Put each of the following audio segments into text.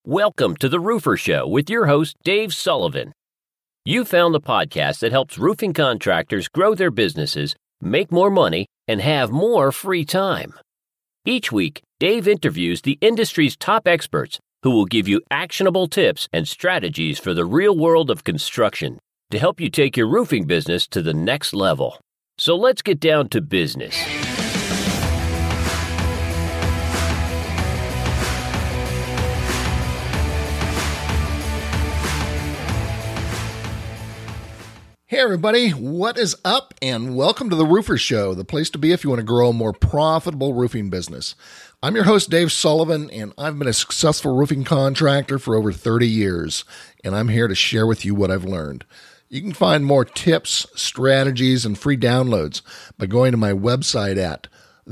Welcome to The Roofer Show with your host, Dave Sullivan. You found the podcast that helps roofing contractors grow their businesses, make more money, and have more free time. Each week, Dave interviews the industry's top experts who will give you actionable tips and strategies for the real world of construction to help you take your roofing business to the next level. So let's get down to business. Hey everybody, what is up? And welcome to The Roofer Show, the place to be if you want to grow a more profitable roofing business. I'm your host, Dave Sullivan, and I've been a successful roofing contractor for over 30 years, and I'm here to share with you what I've learned. You can find more tips, strategies, and free downloads by going to my website at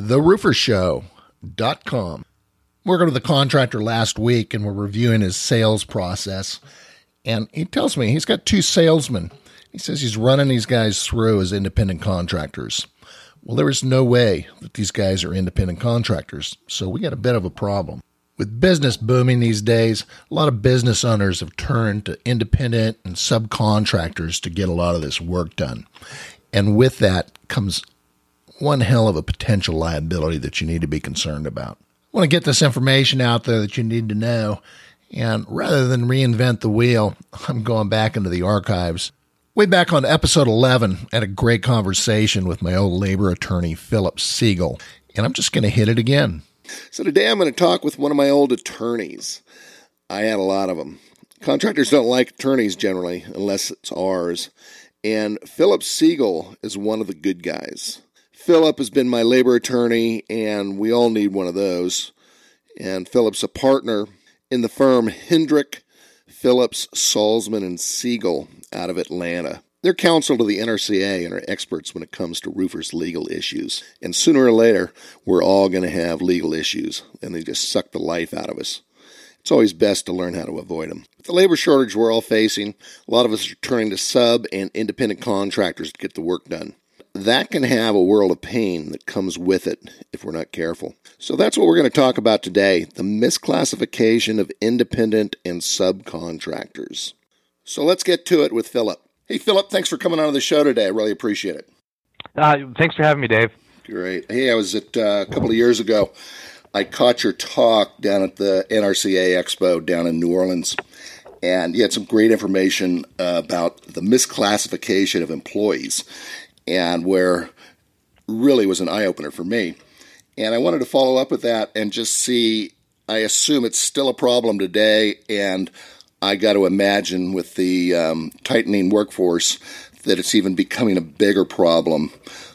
theroofershow.com. We're going to the contractor last week, and we're reviewing his sales process, and he tells me he's got two salesmen. He says he's running these guys through as independent contractors. Well, there is no way that these guys are independent contractors, so we got a bit of a problem. With business booming these days, a lot of business owners have turned to independent and subcontractors to get a lot of this work done. And with that comes one hell of a potential liability that you need to be concerned about. I want to get this information out there that you need to know, and rather than reinvent the wheel, I'm going back into the archives. Way back on episode 11, I had a great conversation with my old labor attorney, Philip Siegel, and I'm just going to hit it again. So today I'm going to talk with one of my old attorneys. I had a lot of them. Contractors don't like attorneys generally, unless it's ours. And Philip Siegel is one of the good guys. Philip has been my labor attorney, and we all need one of those. And Philip's a partner in the firm Hendrick, Phillips, Salzman, and Siegel out of Atlanta. They're counsel to the NRCA and are experts when it comes to roofers' legal issues. And sooner or later, we're all going to have legal issues, and they just suck the life out of us. It's always best to learn how to avoid them. With the labor shortage we're all facing, a lot of us are turning to sub and independent contractors to get the work done. That can have a world of pain that comes with it if we're not careful. So that's what we're going to talk about today, the misclassification of independent and subcontractors. So let's get to it with Philip. Hey, Philip, thanks for coming on to the show today. I really appreciate it. Thanks for having me, Dave. Great. Hey, I was at a couple of years ago. I caught your talk down at the NRCA Expo down in New Orleans, and you had some great information about the misclassification of employees, and where really was an eye-opener for me. And I wanted to follow up with that and just see, I assume it's still a problem today, and I got to imagine with the tightening workforce that it's even becoming a bigger problem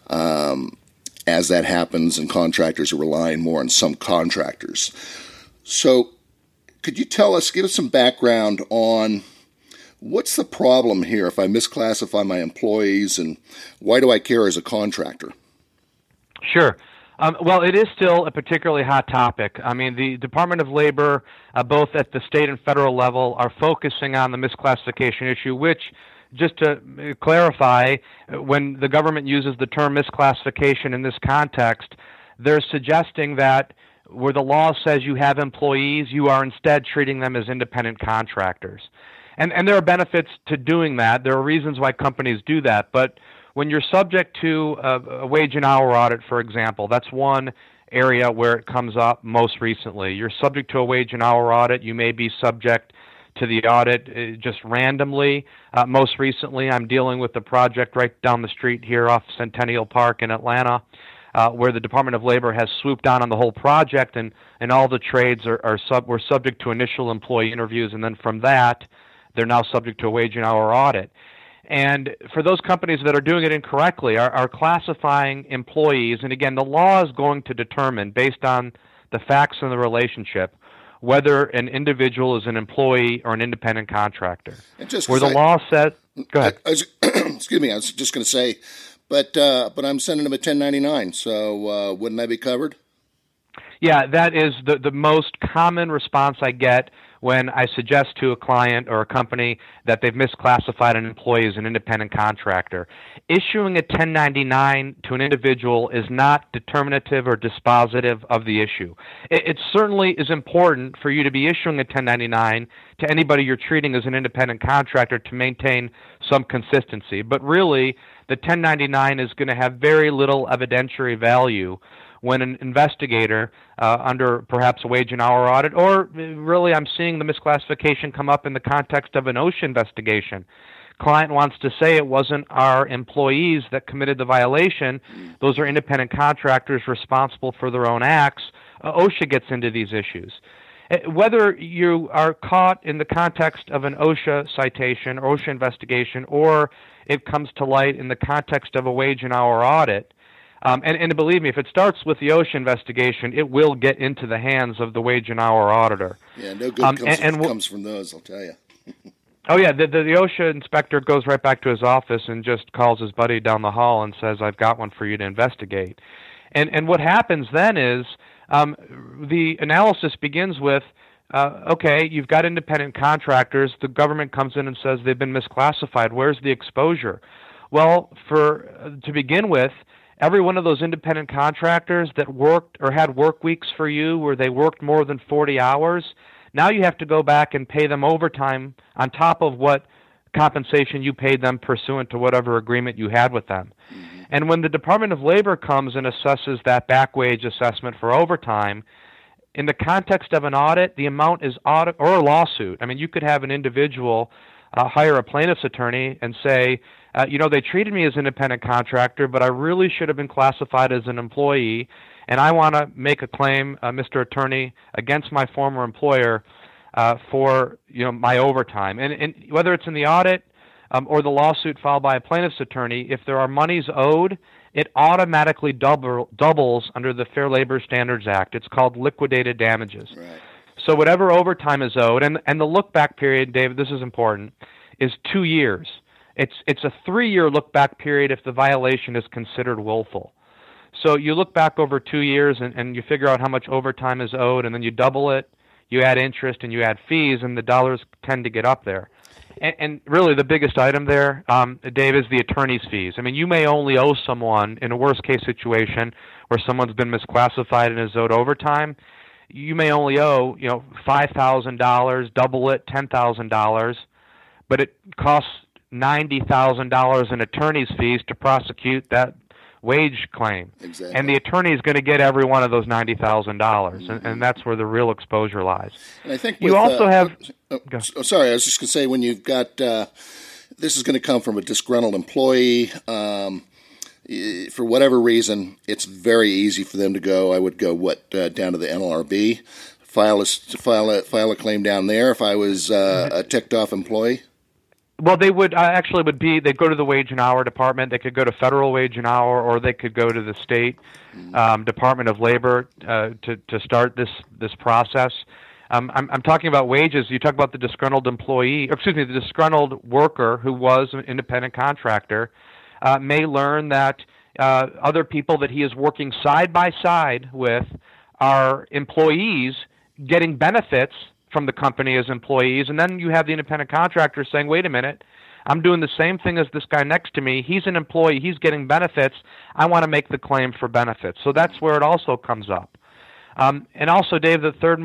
as that happens and contractors are relying more on some contractors. So could you give us some background on what's the problem here if I misclassify my employees, and why do I care as a contractor? Sure. Well, it is still a particularly hot topic. I mean, the Department of Labor, both at the state and federal level, are focusing on the misclassification issue, which, just to clarify, when the government uses the term misclassification in this context, they're suggesting that where the law says you have employees, you are instead treating them as independent contractors. And there are benefits to doing that. There are reasons why companies do that, but when you're subject to a wage and hour audit, for example, that's one area where it comes up most recently. You're subject to a wage and hour audit. You may be subject to the audit just randomly. Most recently, I'm dealing with a project right down the street here off Centennial Park in Atlanta, where the Department of Labor has swooped down on the whole project, and all the trades were subject to initial employee interviews, and then from that, they're now subject to a wage and hour audit. And for those companies that are doing it incorrectly, are classifying employees, and again, the law is going to determine, based on the facts and the relationship, whether an individual is an employee or an independent contractor. Where the law says, go ahead. Excuse me, I was just going to say, but I'm sending them a 1099, so wouldn't that be covered? Yeah, that is the most common response I get when I suggest to a client or a company that they've misclassified an employee as an independent contractor. Issuing a 1099 to an individual is not determinative or dispositive of the issue. It certainly is important for you to be issuing a 1099 to anybody you're treating as an independent contractor to maintain some consistency. But really, the 1099 is going to have very little evidentiary value when an investigator under perhaps a wage and hour audit, or really I'm seeing the misclassification come up in the context of an OSHA investigation. Client wants to say it wasn't our employees that committed the violation. Those are independent contractors responsible for their own acts. OSHA gets into these issues. Whether you are caught in the context of an OSHA citation or OSHA investigation, or it comes to light in the context of a wage and hour audit, and believe me, if it starts with the OSHA investigation, it will get into the hands of the wage and hour auditor. Yeah, no good comes from those, I'll tell you. Oh, yeah, the OSHA inspector goes right back to his office and just calls his buddy down the hall and says, I've got one for you to investigate. And what happens then is the analysis begins with, okay, you've got independent contractors. The government comes in and says they've been misclassified. Where's the exposure? Well, to begin with, every one of those independent contractors that worked or had work weeks for you where they worked more than 40 hours, now you have to go back and pay them overtime on top of what compensation you paid them pursuant to whatever agreement you had with them. Mm-hmm. And when the Department of Labor comes and assesses that back wage assessment for overtime, in the context of an audit, the amount is audit or a lawsuit. I mean, you could have an individual hire a plaintiff's attorney and say, they treated me as an independent contractor, but I really should have been classified as an employee, and I want to make a claim, Mr. Attorney, against my former employer for my overtime. And whether it's in the audit or the lawsuit filed by a plaintiff's attorney, if there are monies owed, it automatically doubles under the Fair Labor Standards Act. It's called liquidated damages. Right. So whatever overtime is owed, and the look-back period, David, this is important, is 2 years. It's a 3-year look-back period if the violation is considered willful. So you look back over 2 years and you figure out how much overtime is owed, and then you double it, you add interest, and you add fees, and the dollars tend to get up there. And really the biggest item there, Dave, is the attorney's fees. I mean, you may only owe someone, in a worst-case situation where someone's been misclassified and is owed overtime, you may only owe, $5,000, double it, $10,000, but it costs $90,000 in attorney's fees to prosecute that wage claim. Exactly. And the attorney is going to get every one of those $90,000, and that's where the real exposure lies. And I think you also have... sorry, I was just going to say, when you've got... this is going to come from a disgruntled employee. For whatever reason, it's very easy for them to go, I would go, down to the NLRB, file a claim down there if I was a ticked-off employee? Well, they would they'd go to the wage and hour department. They could go to federal wage and hour, or they could go to the state Department of Labor to start this process. I'm talking about wages. You talk about the disgruntled the disgruntled worker who was an independent contractor may learn that other people that he is working side by side with are employees getting benefits from the company as employees, and then you have the independent contractor saying, wait a minute, I'm doing the same thing as this guy next to me. He's an employee. He's getting benefits. I want to make the claim for benefits. So that's where it also comes up. And also, Dave,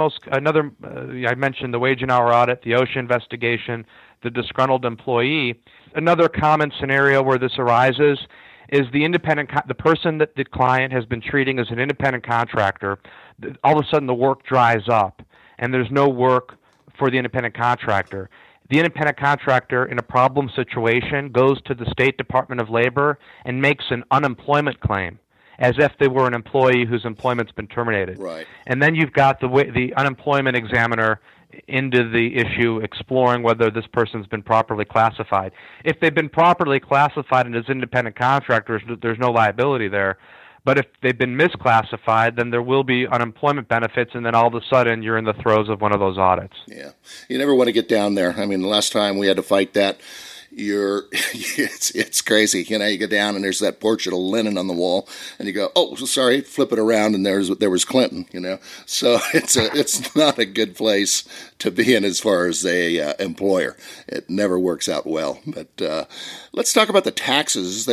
I mentioned the wage and hour audit, the OSHA investigation, the disgruntled employee. Another common scenario where this arises is the person that the client has been treating as an independent contractor. All of a sudden, the work dries up, and there's no work for the independent contractor. The independent contractor in a problem situation goes to the State Department of Labor and makes an unemployment claim as if they were an employee whose employment's been terminated. Right. And then you've got the unemployment examiner into the issue exploring whether this person's been properly classified. If they've been properly classified and as independent contractors, there's no liability there. But if they've been misclassified, then there will be unemployment benefits, and then all of a sudden you're in the throes of one of those audits. Yeah. You never want to get down there. I mean, the last time we had to fight that, it's crazy. You go down and there's that portrait of Lenin on the wall, and you go, oh, sorry, flip it around, and there was Clinton. So it's not a good place to be in as far as a employer. It never works out well. But let's talk about the taxes.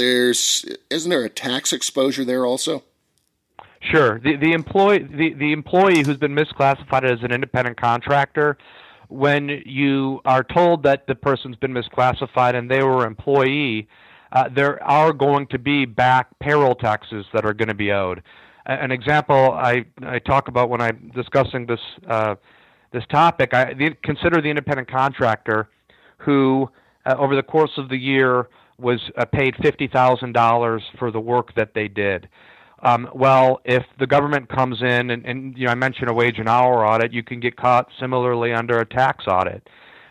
Isn't there a tax exposure there also? Sure. The employee who's been misclassified as an independent contractor, when you are told that the person's been misclassified and they were an employee, there are going to be back payroll taxes that are going to be owed. An example I talk about when I'm discussing this topic, consider the independent contractor who, over the course of the year, was paid $50,000 for the work that they did. Well, if the government comes in and I mentioned a wage and hour audit, you can get caught similarly under a tax audit.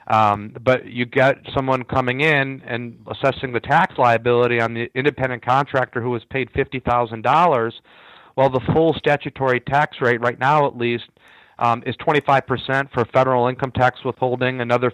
But you get someone coming in and assessing the tax liability on the independent contractor who was paid $50,000. Well, the full statutory tax rate right now, at least, is 25% for federal income tax withholding, another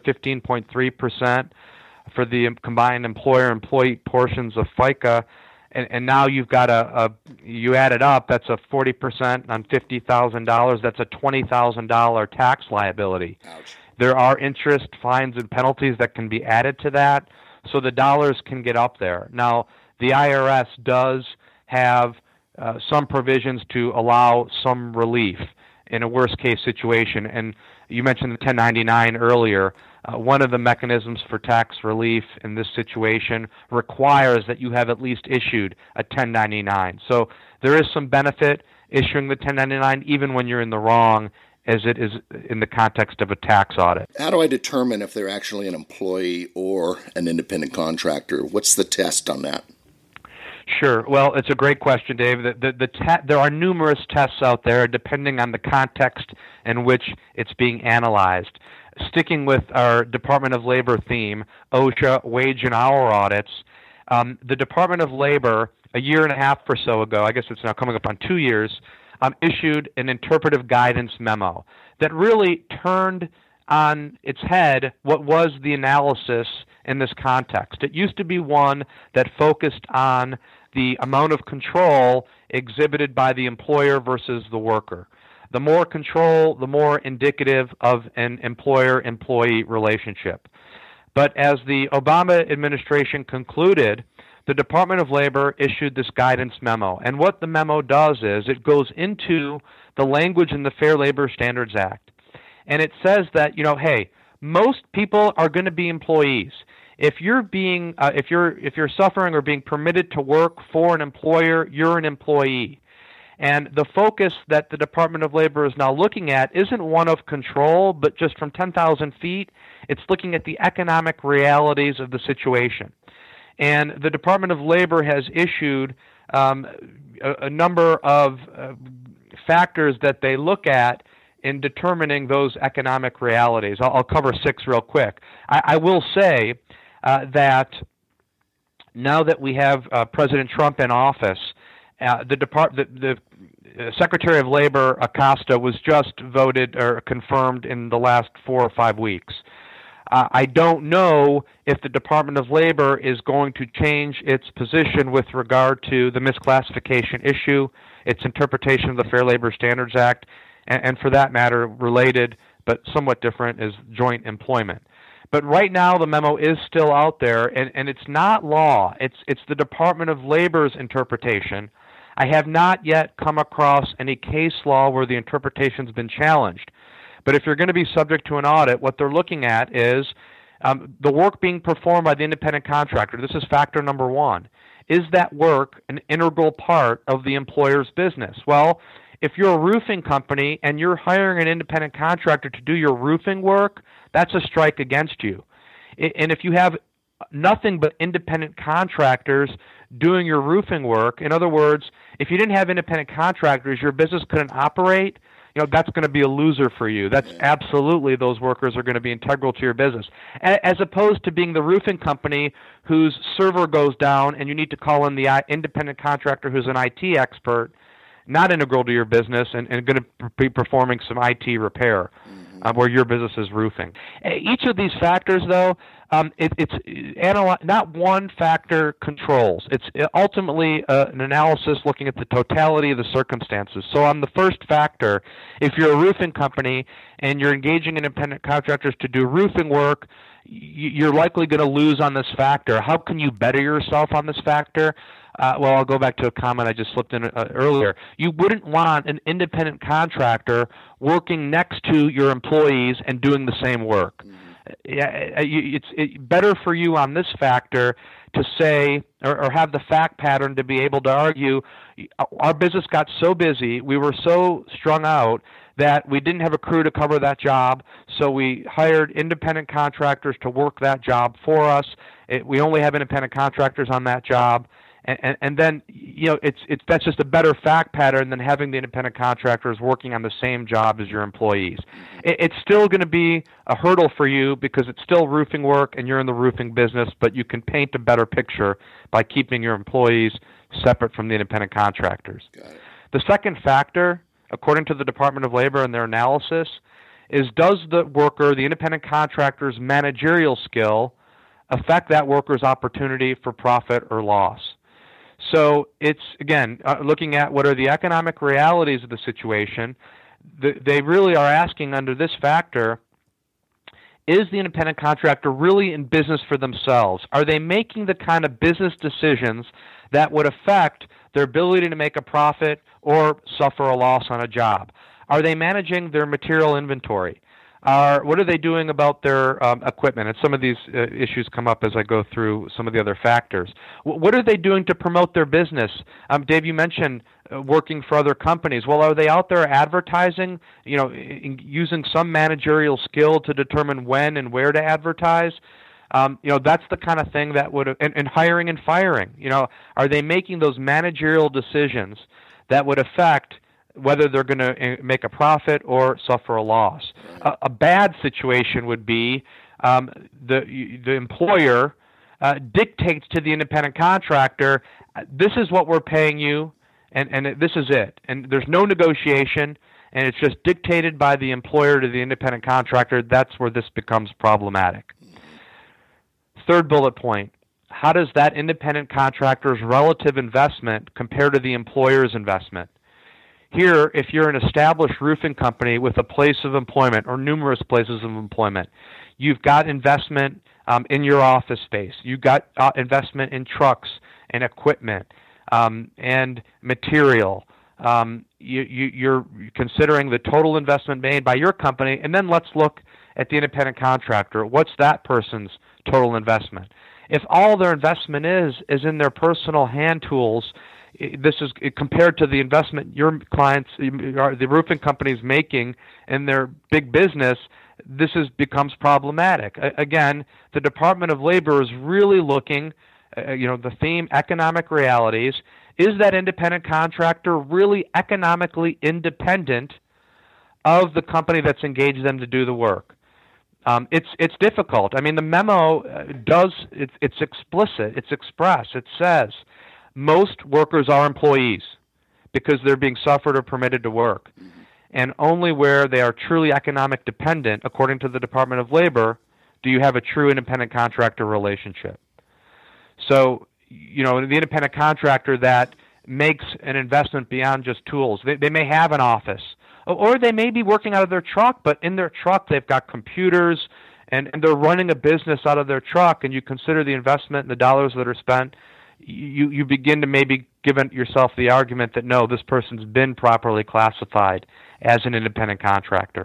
15.3% for the combined employer-employee portions of FICA. And now you've got you add it up, that's a 40% on $50,000, that's a $20,000 tax liability. Ouch. There are interest, fines, and penalties that can be added to that, so the dollars can get up there. Now, the IRS does have some provisions to allow some relief in a worst-case situation, and you mentioned the 1099 earlier. One of the mechanisms for tax relief in this situation requires that you have at least issued a 1099. So there is some benefit issuing the 1099 even when you're in the wrong, as it is in the context of a tax audit. How do I determine if they're actually an employee or an independent contractor? What's the test on that? Sure. Well, it's a great question, Dave. There are numerous tests out there depending on the context in which it's being analyzed. Sticking with our Department of Labor theme, OSHA wage and hour audits, the Department of Labor, a year and a half or so ago, I guess it's now coming up on 2 years, issued an interpretive guidance memo that really turned on its head what was the analysis in this context. It used to be one that focused on the amount of control exhibited by the employer versus the worker. The more control, the more indicative of an employer-employee relationship. But as the Obama administration concluded, the Department of Labor issued this guidance memo. And what the memo does is it goes into the language in the Fair Labor Standards Act. And it says that, hey, most people are going to be employees. If you're suffering or being permitted to work for an employer, you're an employee. And the focus that the Department of Labor is now looking at isn't one of control, but just from 10,000 feet, it's looking at the economic realities of the situation. And the Department of Labor has issued a number of factors that they look at in determining those economic realities. I'll cover 6 real quick. I will say that now that we have President Trump in office, the Secretary of Labor, Acosta, was just voted or confirmed in the last 4 or 5 weeks. I don't know if the Department of Labor is going to change its position with regard to the misclassification issue, its interpretation of the Fair Labor Standards Act, and for that matter, related but somewhat different is joint employment. But right now, the memo is still out there, and it's not law. It's the Department of Labor's interpretation. I have not yet come across any case law where the interpretation's been challenged. But if you're going to be subject to an audit, what they're looking at is the work being performed by the independent contractor. This is factor number 1. Is that work an integral part of the employer's business? Well, if you're a roofing company and you're hiring an independent contractor to do your roofing work, that's a strike against you. And if you have nothing but independent contractors doing your roofing work, in other words, if you didn't have independent contractors, your business couldn't operate, that's going to be a loser for you. That's absolutely, those workers are going to be integral to your business. As opposed to being the roofing company whose server goes down and you need to call in the independent contractor who's an IT expert, not integral to your business and going to be performing some IT repair. where your business is roofing. Each of these factors, though, not one factor controls. It's ultimately an analysis looking at the totality of the circumstances. So on the first factor, if you're a roofing company and you're engaging independent contractors to do roofing work, you're likely going to lose on this factor. How can you better yourself on this factor? Well, I'll go back to a comment I just slipped in earlier. You wouldn't want an independent contractor working next to your employees and doing the same work. It's better for you on this factor to say or have the fact pattern to be able to argue, our business got so busy, we were so strung out that we didn't have a crew to cover that job, so we hired independent contractors to work that job for us. We only have independent contractors on that job. And then, that's just a better fact pattern than having the independent contractors working on the same job as your employees. It's still going to be a hurdle for you because it's still roofing work and you're in the roofing business, but you can paint a better picture by keeping your employees separate from the independent contractors. Got it. The second factor, according to the Department of Labor and their analysis, is does the worker, the independent contractor's managerial skill, affect that worker's opportunity for profit or loss? So it's, again, looking at what are the economic realities of the situation. They really are asking under this factor, is the independent contractor really in business for themselves? Are they making the kind of business decisions that would affect their ability to make a profit or suffer a loss on a job? Are they managing their material inventory? What are they doing about their equipment? And some of these issues come up as I go through some of the other factors. What are they doing to promote their business? Dave, you mentioned working for other companies. Well, are they out there advertising, using some managerial skill to determine when and where to advertise? That's the kind of thing that would, and hiring and firing. Are they making those managerial decisions that would affect whether they're going to make a profit or suffer a loss? A bad situation would be the employer dictates to the independent contractor, this is what we're paying you, and this is it. And there's no negotiation, and it's just dictated by the employer to the independent contractor. That's where this becomes problematic. Third bullet point, how does that independent contractor's relative investment compare to the employer's investment? Here, if you're an established roofing company with a place of employment or numerous places of employment, you've got investment in your office space. You've got investment in trucks and equipment and material. You're considering the total investment made by your company, and then let's look at the independent contractor. What's that person's total investment? If all their investment is in their personal hand tools, this is compared to the investment your clients, the roofing companies, making in their big business. This becomes problematic. Again, the Department of Labor is really looking, the theme economic realities. Is that independent contractor really economically independent of the company that's engaged them to do the work? It's difficult. I mean, the memo it's explicit, it's express. It says most workers are employees because they're being suffered or permitted to work. And only where they are truly economic dependent, according to the Department of Labor, do you have a true independent contractor relationship. So, the independent contractor that makes an investment beyond just tools, they may have an office, or they may be working out of their truck, but in their truck they've got computers, and they're running a business out of their truck, and you consider the investment and the dollars that are spent, you begin to maybe give yourself the argument that, no, this person's been properly classified as an independent contractor.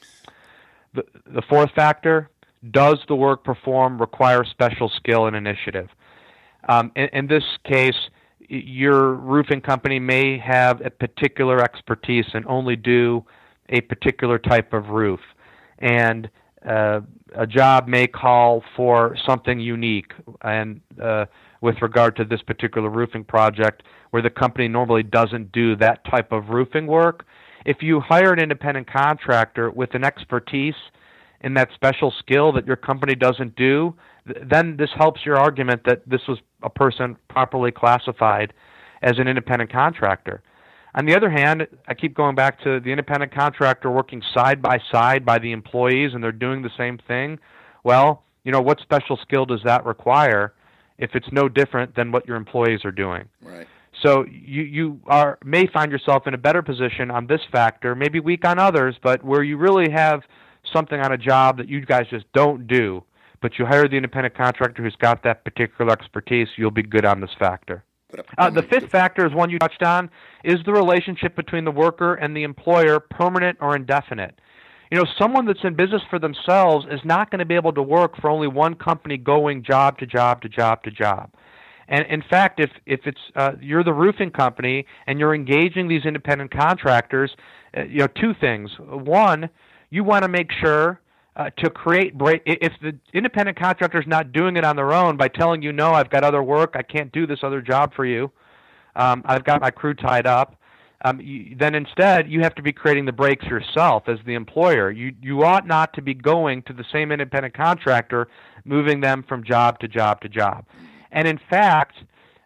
The fourth factor, does the work performed require special skill and initiative? In this case, your roofing company may have a particular expertise and only do a particular type of roof. And a job may call for something unique and with regard to this particular roofing project where the company normally doesn't do that type of roofing work. If you hire an independent contractor with an expertise in that special skill that your company doesn't do, then this helps your argument that this was a person properly classified as an independent contractor. On the other hand, I keep going back to the independent contractor working side by side by the employees, and they're doing the same thing. Well, what special skill does that require if it's no different than what your employees are doing? Right. So you may find yourself in a better position on this factor, maybe weak on others, but where you really have something on a job that you guys just don't do, but you hire the independent contractor who's got that particular expertise, you'll be good on this factor. The fifth factor is one you touched on, is the relationship between the worker and the employer, permanent or indefinite. Someone that's in business for themselves is not going to be able to work for only one company going job to job to job to job. And in fact, if it's you're the roofing company and you're engaging these independent contractors, two things. One, you want to make sure to create break. If the independent contractor is not doing it on their own by telling you, no, I've got other work, I can't do this other job for you, I've got my crew tied up, then instead you have to be creating the breaks yourself as the employer. You ought not to be going to the same independent contractor, moving them from job to job to job. And in fact,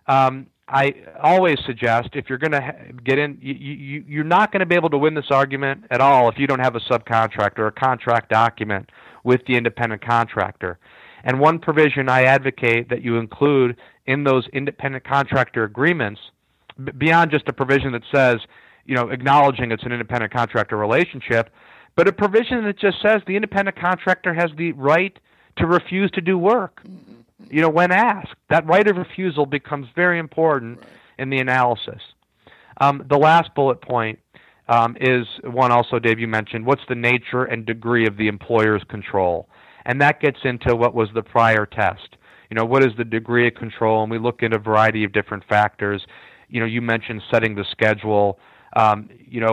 I always suggest if you're going to get in, you're not going to be able to win this argument at all if you don't have a subcontract or a contract document with the independent contractor. And one provision I advocate that you include in those independent contractor agreements, beyond just a provision that says, acknowledging it's an independent contractor relationship, but a provision that just says the independent contractor has the right to refuse to do work. When asked, that right of refusal becomes very important in the analysis. The last bullet point is one also, Dave, you mentioned. What's the nature and degree of the employer's control? And that gets into what was the prior test. What is the degree of control? And we look at a variety of different factors. You mentioned setting the schedule. Does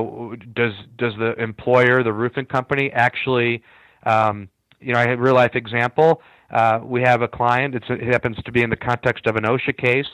the employer, the roofing company, actually, a real life example. We have a client, it happens to be in the context of an OSHA case.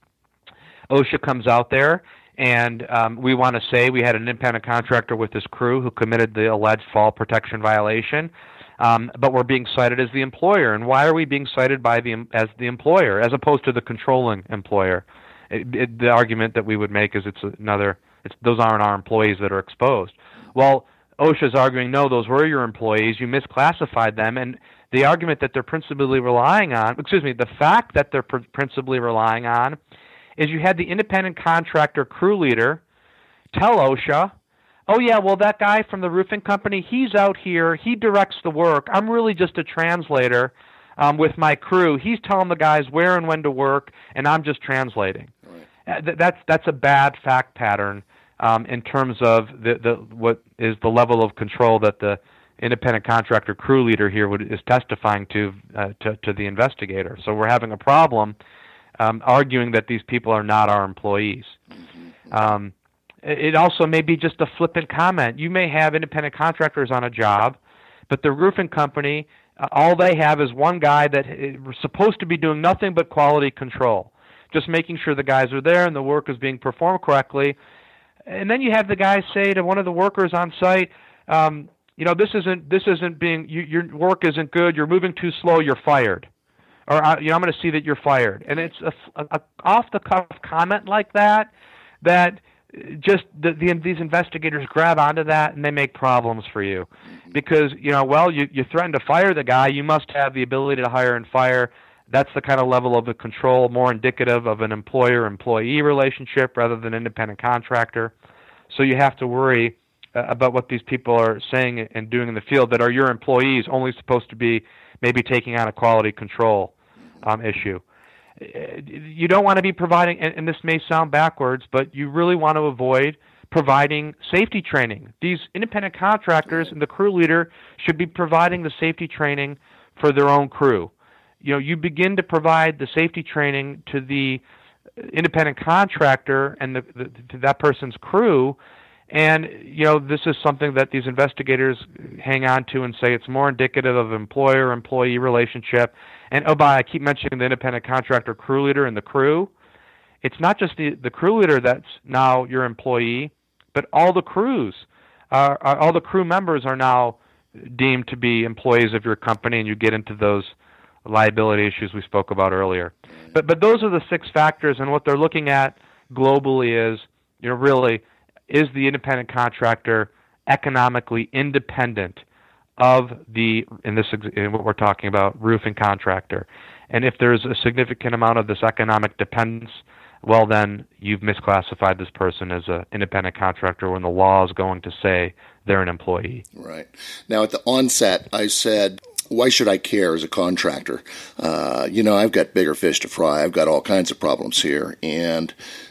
OSHA comes out there, and we want to say we had an independent contractor with his crew who committed the alleged fall protection violation, but we're being cited as the employer. And why are we being cited as the employer as opposed to the controlling employer? The argument that we would make is those aren't our employees that are exposed. Well, OSHA's arguing, no, those were your employees. You misclassified them, and the argument that they're principally relying on, the fact that they're principally relying on is you had the independent contractor crew leader tell OSHA, oh yeah, well that guy from the roofing company, he's out here, he directs the work. I'm really just a translator with my crew. He's telling the guys where and when to work, and I'm just translating. Right. That's a bad fact pattern in terms of what is the level of control that the independent contractor crew leader here is testifying to the investigator. So we're having a problem arguing that these people are not our employees. It also may be just a flippant comment. You may have independent contractors on a job, but the roofing company, all they have is one guy that is supposed to be doing nothing but quality control, just making sure the guys are there and the work is being performed correctly. And then you have the guy say to one of the workers on site, this isn't being, your work isn't good, you're moving too slow, you're fired. Or, I'm going to see that you're fired. And it's a off-the-cuff comment like that just these investigators grab onto that and they make problems for you. Because, you threatened to fire the guy, you must have the ability to hire and fire. That's the kind of level of the control more indicative of an employer-employee relationship rather than independent contractor. So you have to worry about what these people are saying and doing in the field that are your employees only supposed to be maybe taking on a quality control issue. You don't want to be providing, and this may sound backwards, but you really want to avoid providing safety training. These independent contractors and the crew leader should be providing the safety training for their own crew. You begin to provide the safety training to the independent contractor and to that person's crew, and this is something that these investigators hang on to and say it's more indicative of employer-employee relationship. And I keep mentioning the independent contractor crew leader and the crew. It's not just the crew leader that's now your employee, but all the crews, all the crew members are now deemed to be employees of your company, and you get into those liability issues we spoke about earlier. But those are the 6 factors, and what they're looking at globally is really is the independent contractor economically independent of in what we're talking about, roofing contractor? And if there's a significant amount of this economic dependence, well, then you've misclassified this person as an independent contractor when the law is going to say they're an employee. Right. Now, at the onset, I said, why should I care as a contractor? I've got bigger fish to fry. I've got all kinds of problems here. And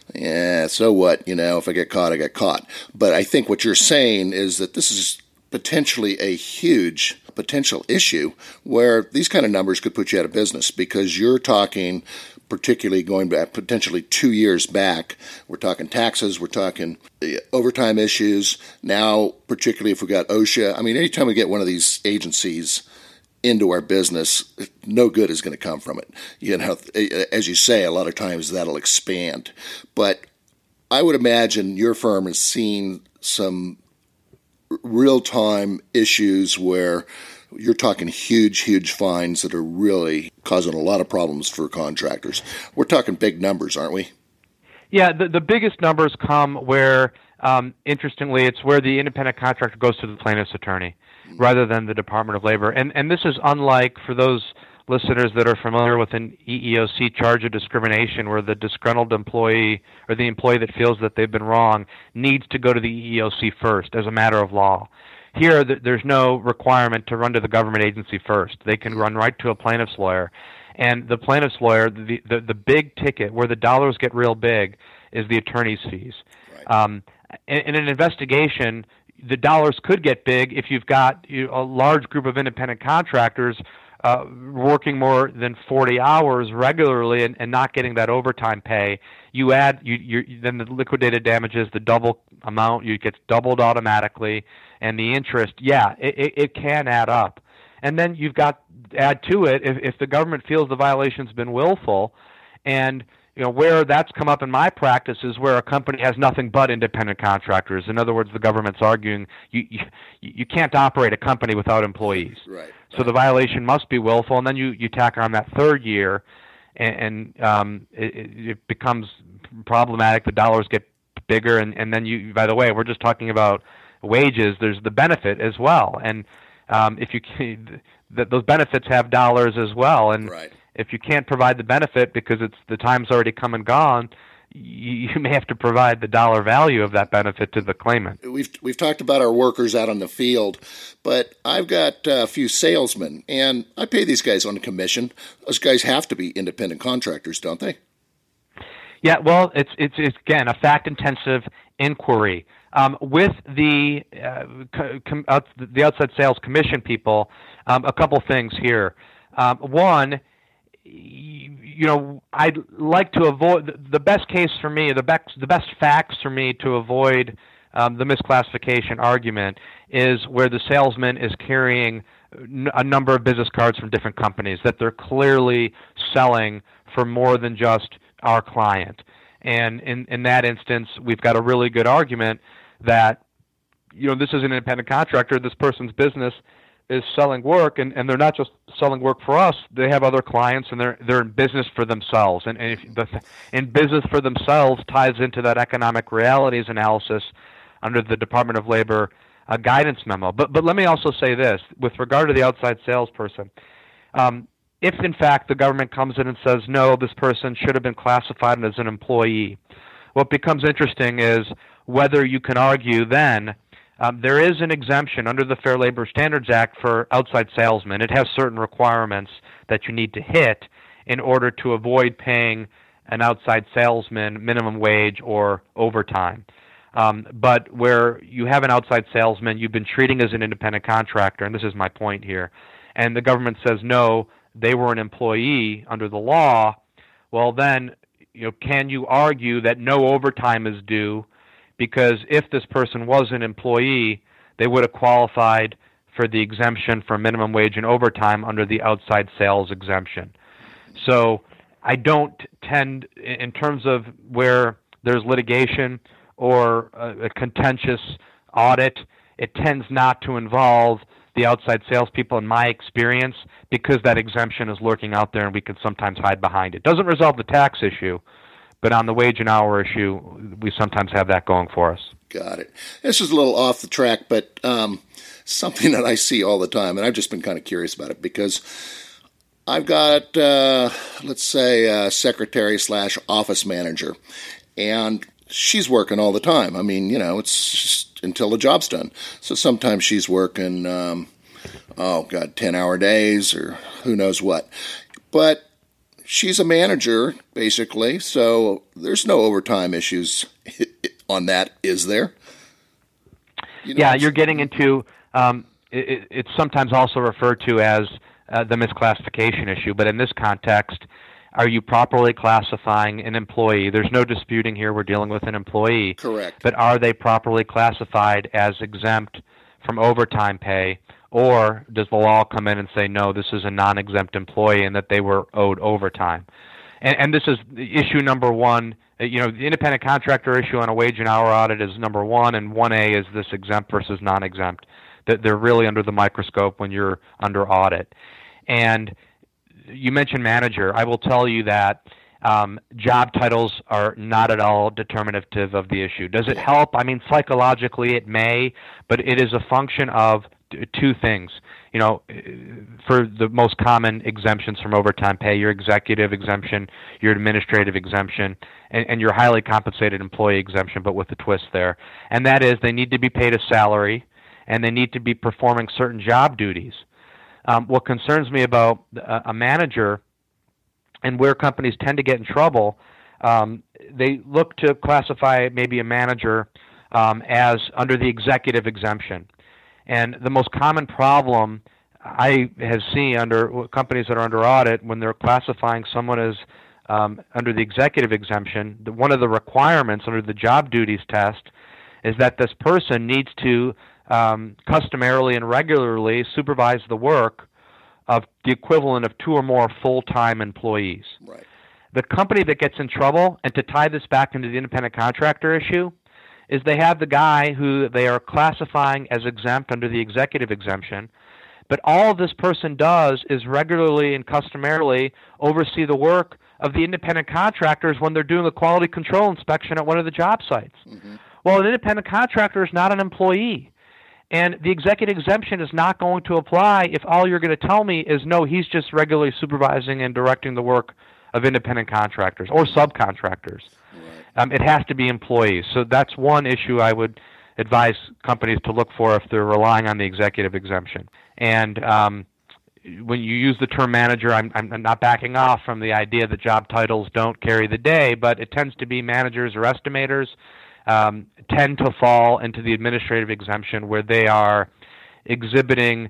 so what? If I get caught, I get caught. But I think what you're saying is that this is potentially a huge potential issue where these kind of numbers could put you out of business, because you're talking, particularly going back potentially 2 years back, we're talking taxes, we're talking overtime issues. Now, particularly if we got OSHA, anytime we get one of these agencies into our business, no good is going to come from it. As you say, a lot of times that'll expand. But I would imagine your firm has seen some real-time issues where you're talking huge fines that are really causing a lot of problems for contractors. We're talking big numbers, aren't we? Yeah, the biggest numbers come where, interestingly, it's where the independent contractor goes to the plaintiff's attorney rather than the Department of Labor. And this is unlike, for those listeners that are familiar with an EEOC charge of discrimination, where the disgruntled employee or the employee that feels that they've been wrong needs to go to the EEOC first as a matter of law. Here, there's no requirement to run to the government agency first. They can run right to a plaintiff's lawyer. And the plaintiff's lawyer, the big ticket, where the dollars get real big, is the attorney's fees. Right. In an investigation, the dollars could get big if you've got a large group of independent contractors working more than 40 hours regularly and not getting that overtime pay. You add, then the liquidated damages, the double amount, you get doubled automatically, and the interest, it can add up. And then you've got to add to it, if the government feels the violation's been willful, and where that's come up in my practice is where a company has nothing but independent contractors. In other words, the government's arguing you can't operate a company without employees. Right. So the violation must be willful, and then you tack on that third year, and it becomes problematic. The dollars get bigger, and then by the way, we're just talking about wages. There's the benefit as well, and those benefits have dollars as well, and right. If you can't provide the benefit because the time's already come and gone, you may have to provide the dollar value of that benefit to the claimant. We've talked about our workers out on the field, but I've got a few salesmen, and I pay these guys on a commission. Those guys have to be independent contractors, don't they? Yeah, well, it's again a fact-intensive inquiry. With the outside sales commission people, a couple things here. One, I'd like to avoid the best case for me, the best facts for me to avoid the misclassification argument is where the salesman is carrying a number of business cards from different companies that they're clearly selling for more than just our client. And in that instance, we've got a really good argument that this is an independent contractor. This person's business is selling work, and they're not just selling work for us. They have other clients, and they're in business for themselves. And if in business for themselves ties into that economic realities analysis under the Department of Labor guidance memo. But let me also say this with regard to the outside salesperson. If in fact the government comes in and says no, this person should have been classified as an employee, what becomes interesting is whether you can argue then. There is an exemption under the Fair Labor Standards Act for outside salesmen. It has certain requirements that you need to hit in order to avoid paying an outside salesman minimum wage or overtime. But where you have an outside salesman you've been treating as an independent contractor, and this is my point here, and the government says no, they were an employee under the law, well then, can you argue that no overtime is due? Because if this person was an employee, they would have qualified for the exemption for minimum wage and overtime under the outside sales exemption. So I don't tend, in terms of where there's litigation or a contentious audit, it tends not to involve the outside salespeople in my experience because that exemption is lurking out there and we can sometimes hide behind it. Doesn't resolve the tax issue, But on the wage and hour issue, we sometimes have that going for us. Got it. This is a little off the track, but something that I see all the time, and I've just been kind of curious about it because I've got, let's say, a secretary / office manager, and she's working all the time. I mean, it's just until the job's done. So sometimes she's working, 10-hour days or who knows what. But she's a manager, basically, so there's no overtime issues on that, is there? You're getting into it's sometimes also referred to as the misclassification issue, but in this context, are you properly classifying an employee? There's no disputing here we're dealing with an employee. Correct. But are they properly classified as exempt from overtime pay, or does the law come in and say, no, this is a non-exempt employee and that they were owed overtime? And this is issue number one. The independent contractor issue on a wage and hour audit is number one, and 1A is this exempt versus non-exempt. That they're really under the microscope when you're under audit. And you mentioned manager. I will tell you that job titles are not at all determinative of the issue. Does it help? I mean, psychologically it may, but it is a function of two things. For the most common exemptions from overtime pay, your executive exemption, your administrative exemption, and your highly compensated employee exemption, but with a twist there. And that is they need to be paid a salary, and they need to be performing certain job duties. What concerns me about a manager and where companies tend to get in trouble, they look to classify maybe a manager as under the executive exemption. And the most common problem I have seen under companies that are under audit when they're classifying someone as under the executive exemption, one of the requirements under the job duties test is that this person needs to customarily and regularly supervise the work of the equivalent of 2 or more full-time employees. Right. The company that gets in trouble, and to tie this back into the independent contractor issue, is they have the guy who they are classifying as exempt under the executive exemption, but all this person does is regularly and customarily oversee the work of the independent contractors when they're doing a quality control inspection at one of the job sites. Mm-hmm. Well, an independent contractor is not an employee. And the executive exemption is not going to apply if all you're going to tell me is, no, he's just regularly supervising and directing the work of independent contractors or subcontractors. Right. It has to be employees. So that's one issue I would advise companies to look for if they're relying on the executive exemption. And when you use the term manager, I'm not backing off from the idea that job titles don't carry the day, but it tends to be managers or estimators tend to fall into the administrative exemption where they are exhibiting,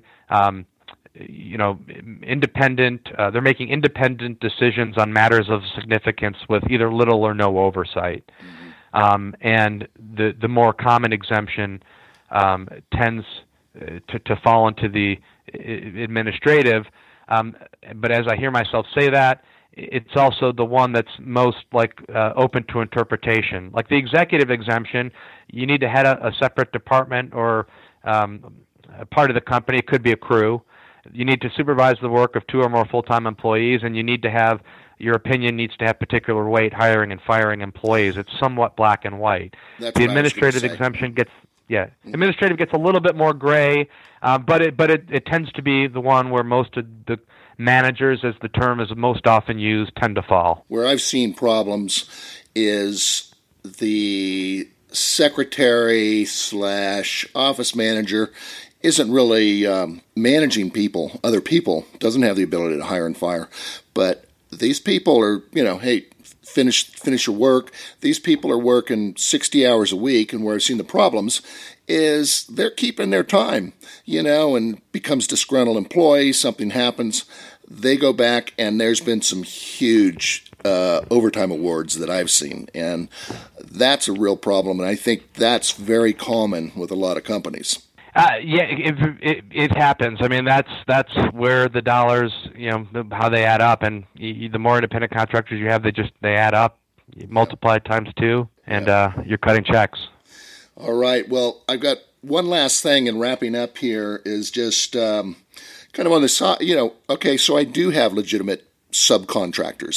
independent. They're making independent decisions on matters of significance with either little or no oversight. Mm-hmm. And the more common exemption tends to fall into the administrative. But as I hear myself say that, it's also the one that's most open to interpretation. Like the executive exemption, you need to head a separate department or a part of the company. It could be a crew. You need to supervise the work of 2 or more full-time employees, and you need to have your opinion needs to have particular weight hiring and firing employees. It's somewhat black and white. That's the administrative exemption gets administrative gets a little bit more gray, but it tends to be the one where most of the managers, as the term is most often used, tend to fall. Where I've seen problems is the secretary / office manager isn't really managing people, other people, doesn't have the ability to hire and fire. But these people are, hey, finish your work. These people are working 60 hours a week, and where I've seen the problems is they're keeping their time, and becomes disgruntled employee, something happens, they go back, and there's been some huge overtime awards that I've seen, and that's a real problem, and I think that's very common with a lot of companies. It happens. I mean, that's where the dollars, how they add up, and the more independent contractors you have, they add up, you multiply times 2, and you're cutting checks. All right. Well, I've got one last thing, and wrapping up here is just kind of on the side. Okay, so I do have legitimate subcontractors,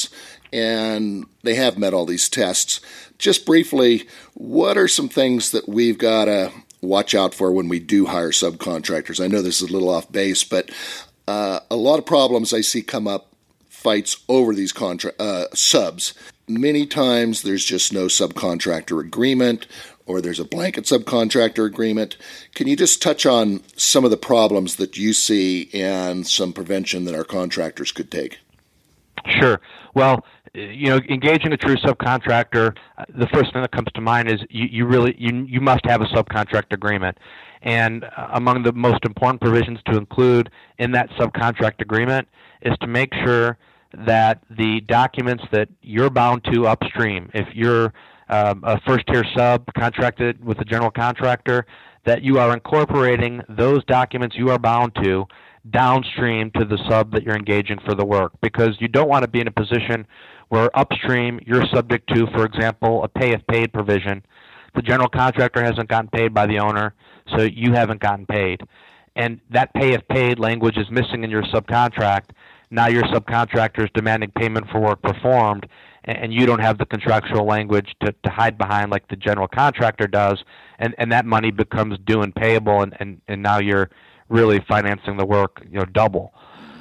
and they have met all these tests. Just briefly, what are some things that we've got to watch out for when we do hire subcontractors? I know this is a little off base, but a lot of problems I see come up, fights over these subs. Many times there's just no subcontractor agreement, or there's a blanket subcontractor agreement. Can you just touch on some of the problems that you see and some prevention that our contractors could take? Sure. Well, engaging a true subcontractor, the first thing that comes to mind is you must have a subcontract agreement. And among the most important provisions to include in that subcontract agreement is to make sure that the documents that you're bound to upstream, if you're a first-tier sub contracted with a general contractor, that you are incorporating those documents you are bound to downstream to the sub that you're engaging for the work, because you don't want to be in a position where upstream you're subject to, for example, a pay if paid provision. The general contractor hasn't gotten paid by the owner, so you haven't gotten paid. And that pay if paid language is missing in your subcontract. Now your subcontractor is demanding payment for work performed, and you don't have the contractual language to hide behind like the general contractor does, and that money becomes due and payable, and now you're really financing the work double.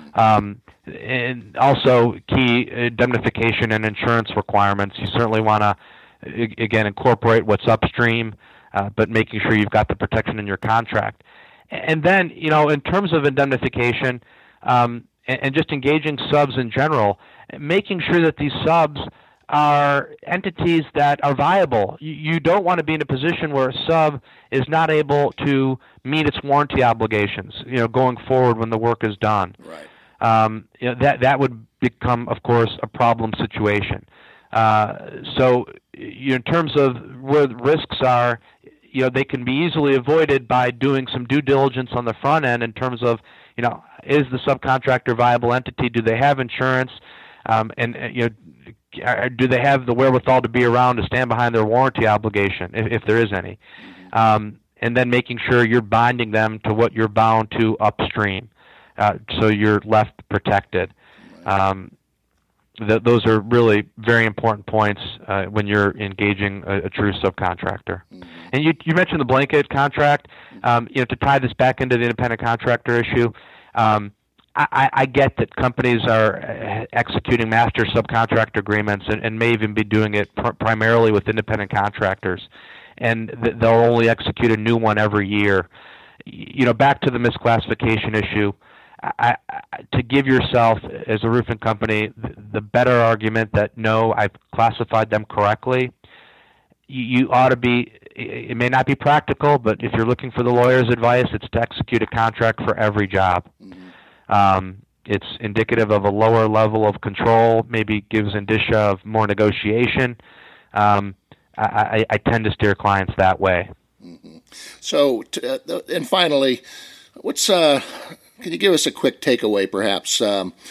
And also key indemnification and insurance requirements. You certainly want to, again, incorporate what's upstream, but making sure you've got the protection in your contract. And then, in terms of indemnification, and just engaging subs in general, making sure that these subs are entities that are viable. You don't want to be in a position where a sub is not able to meet its warranty obligations, going forward when the work is done. Right. That would become, of course, a problem situation. So in terms of where the risks are, they can be easily avoided by doing some due diligence on the front end in terms of, is the subcontractor a viable entity? Do they have insurance? Do they have the wherewithal to be around to stand behind their warranty obligation, if there is any? And then making sure you're binding them to what you're bound to upstream, so you're left protected. Those are really very important points when you're engaging a true subcontractor. Mm-hmm. And you mentioned the blanket contract. To tie this back into the independent contractor issue, I get that companies are executing master subcontract agreements and may even be doing it primarily with independent contractors, and they'll only execute a new one every year. Back to the misclassification issue, to give yourself, as a roofing company, the better argument that, no, I've classified them correctly, you ought to be, it may not be practical, but if you're looking for the lawyer's advice, it's to execute a contract for every job. Mm-hmm. It's indicative of a lower level of control, maybe gives indicia of more negotiation. I tend to steer clients that way. Mm-hmm. So, and finally, can you give us a quick takeaway, perhaps?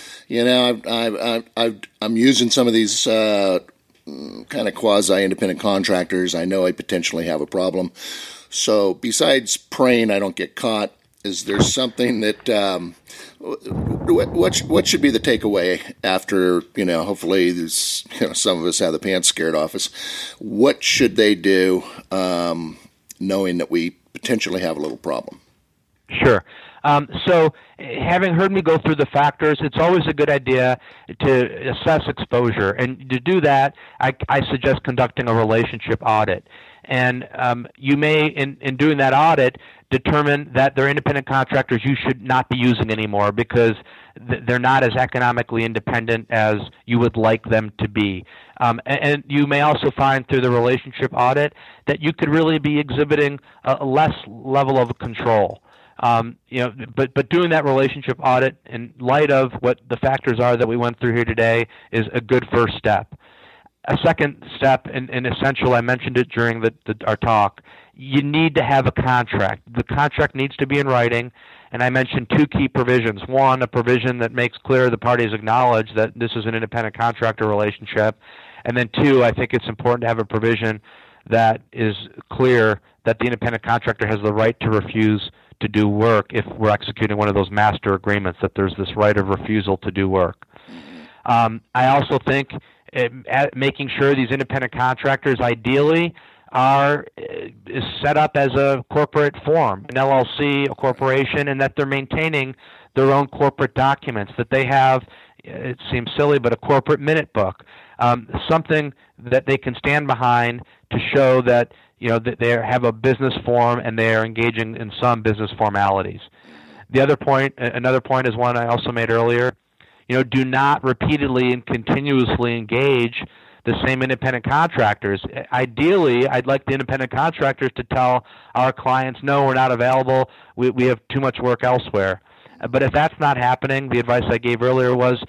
I'm using some of these kind of quasi-independent contractors. I know I potentially have a problem. So besides praying I don't get caught, is there something that what should be the takeaway after, hopefully there's, some of us have the pants scared off us. What should they do knowing that we potentially have a little problem? Sure. So having heard me go through the factors, it's always a good idea to assess exposure. And to do that, I suggest conducting a relationship audit. And you may, in doing that audit, determine that they're independent contractors you should not be using anymore because they're not as economically independent as you would like them to be. And you may also find through the relationship audit that you could really be exhibiting a less level of control. But doing that relationship audit in light of what the factors are that we went through here today is a good first step. A second step, and essential, I mentioned it during our talk, you need to have a contract. The contract needs to be in writing, and I mentioned two key provisions. One, a provision that makes clear the parties acknowledge that this is an independent contractor relationship. And then two, I think it's important to have a provision that is clear that the independent contractor has the right to refuse to do work if we're executing one of those master agreements, that there's this right of refusal to do work. I also think at making sure these independent contractors ideally is set up as a corporate form, an LLC, a corporation, and that they're maintaining their own corporate documents, that they have, it seems silly, but a corporate minute book, something that they can stand behind to show that that they have a business form and they are engaging in some business formalities. Another point is one I also made earlier. Do not repeatedly and continuously engage the same independent contractors. Ideally, I'd like the independent contractors to tell our clients, no, we're not available, we have too much work elsewhere. But if that's not happening, the advice I gave earlier was,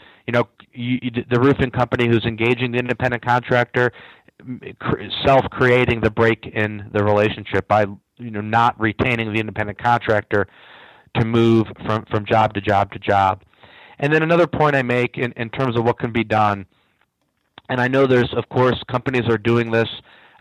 the roofing company who's engaging the independent contractor, self-creating the break in the relationship by, not retaining the independent contractor to move from job to job to job. And then another point I make in terms of what can be done, and I know there's, of course, companies are doing this,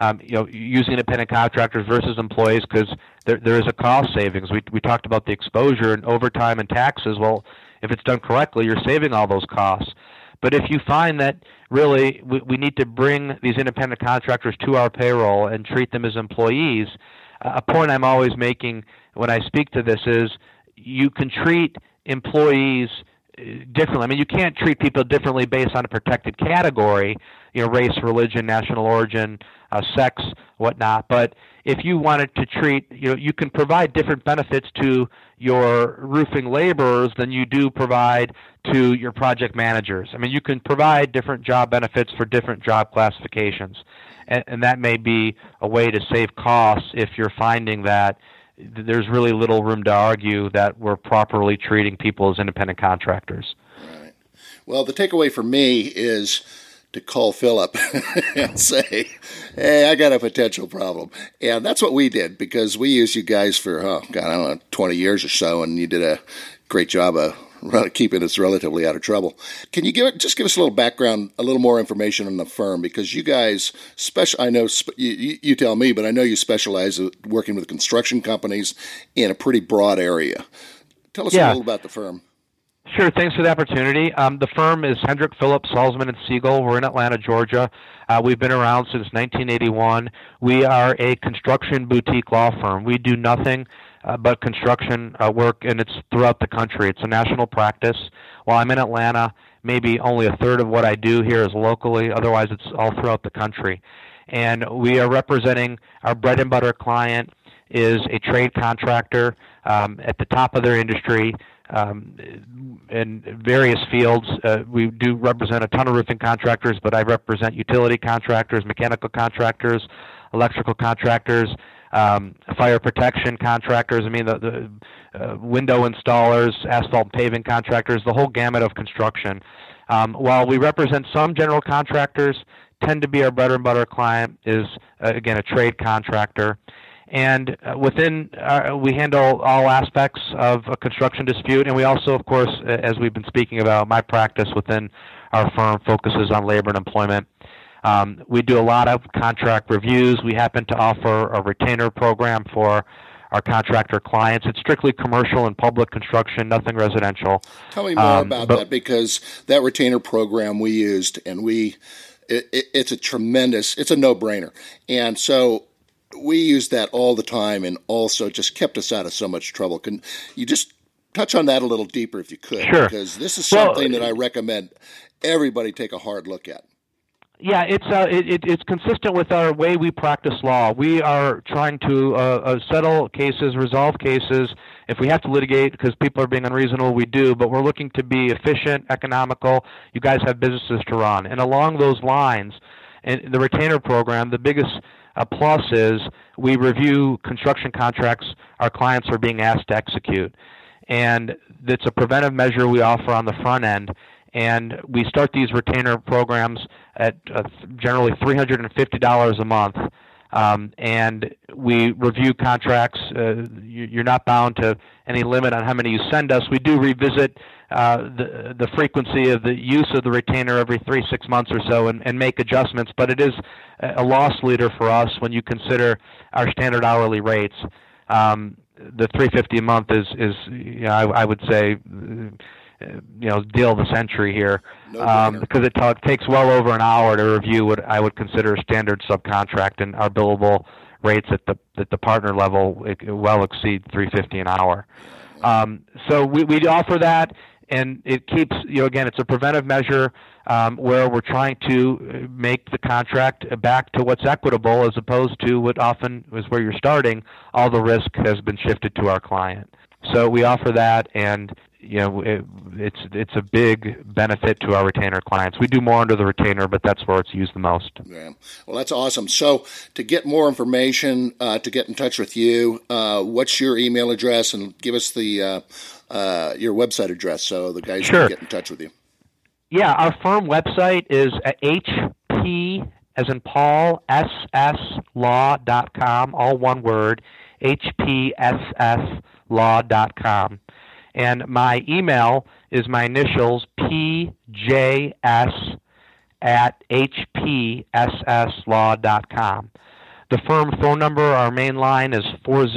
using independent contractors versus employees because there is a cost savings. We talked about the exposure and overtime and taxes. Well, if it's done correctly, you're saving all those costs. But if you find that really we need to bring these independent contractors to our payroll and treat them as employees, a point I'm always making when I speak to this is you can treat employees differently. I mean, you can't treat people differently based on a protected category, race, religion, national origin, sex, whatnot. But if you wanted to treat, you can provide different benefits to your roofing laborers than you do provide to your project managers. I mean, you can provide different job benefits for different job classifications. And that may be a way to save costs if you're finding that there's really little room to argue that we're properly treating people as independent contractors. Right. Well, the takeaway for me is to call Philip and say, hey, I got a potential problem. And that's what we did because we used you guys for, 20 years or so, and you did a great job of keeping us relatively out of trouble. Can you give us a little background, a little more information on the firm? Because you guys, I know you tell me, but I know you specialize in working with construction companies in a pretty broad area. Tell us a little about the firm. Sure. Thanks for the opportunity. The firm is Hendrick, Phillips, Salzman & Siegel. We're in Atlanta, Georgia. We've been around since 1981. We are a construction boutique law firm. We do nothing but construction work, and it's throughout the country. It's a national practice. While I'm in Atlanta, maybe only a third of what I do here is locally. Otherwise, it's all throughout the country. And we are representing our bread and butter client is a trade contractor at the top of their industry. In various fields. We do represent a ton of roofing contractors, but I represent utility contractors, mechanical contractors, electrical contractors, fire protection contractors. I mean, the window installers, asphalt paving contractors, the whole gamut of construction. While we represent some general contractors, tend to be our bread and butter client is, again, a trade contractor. And within, we handle all aspects of a construction dispute, and we also, of course, as we've been speaking about, my practice within our firm focuses on labor and employment. We do a lot of contract reviews. We happen to offer a retainer program for our contractor clients. It's strictly commercial and public construction, nothing residential. Tell me more about that, because that retainer program we used, and it's a no-brainer. And so we use that all the time, and also just kept us out of so much trouble. Can you just touch on that a little deeper if you could? Sure. Because this is something that I recommend everybody take a hard look at. Yeah, it's consistent with our way we practice law. We are trying to settle cases, resolve cases. If we have to litigate because people are being unreasonable, we do, but we're looking to be efficient, economical. You guys have businesses to run. And along those lines, in the retainer program, the biggest plus is we review construction contracts our clients are being asked to execute. And it's a preventive measure we offer on the front end. And we start these retainer programs at generally $350 a month. And we review contracts. You're not bound to any limit on how many you send us. We do revisit the frequency of the use of the retainer every 3-6 months or so and make adjustments. But it is a loss leader for us when you consider our standard hourly rates. The $350 a month is I would say, deal of the century here, No because it takes well over an hour to review what I would consider a standard subcontract, and our billable rates at the partner level well exceed $350 an hour. So we offer that, and it keeps again, it's a preventive measure where we're trying to make the contract back to what's equitable, as opposed to what often is where you're starting. All the risk has been shifted to our client. So we offer that, and it's a big benefit to our retainer clients. We do more under the retainer, but that's where it's used the most. Yeah. Well, that's awesome. So to get more information, to get in touch with you, what's your email address, and give us the your website address so the guys can get in touch with you. Yeah, our firm website is at HP, as in Paul, SSlaw.com, all one word, HPSSlaw.com. And my email is my initials, pjs@hpsslaw.com. The firm phone number, our main line, is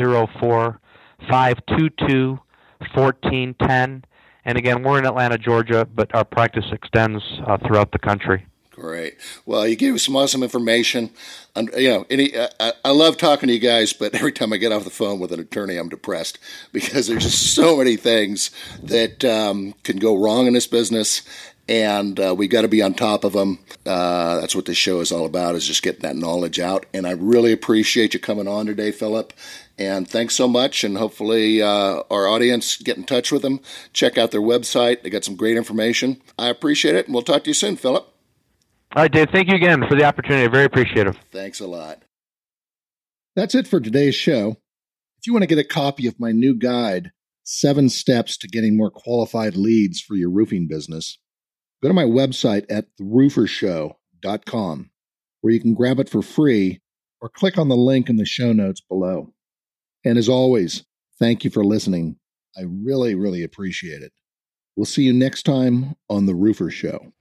404-522-1410. And again, we're in Atlanta, Georgia, but our practice extends throughout the country. Great. Well, you gave us some awesome information. I love talking to you guys, but every time I get off the phone with an attorney, I'm depressed because there's just so many things that can go wrong in this business, and we got to be on top of them. That's what this show is all about, is just getting that knowledge out. And I really appreciate you coming on today, Philip. And thanks so much, and hopefully our audience get in touch with them. Check out their website. They got some great information. I appreciate it, and we'll talk to you soon, Philip. All right, Dave, thank you again for the opportunity. Very appreciative. Thanks a lot. That's it for today's show. If you want to get a copy of my new guide, 7 Steps to Getting More Qualified Leads for Your Roofing Business, go to my website at theroofershow.com, where you can grab it for free or click on the link in the show notes below. And as always, thank you for listening. I really, really appreciate it. We'll see you next time on The Roofer Show.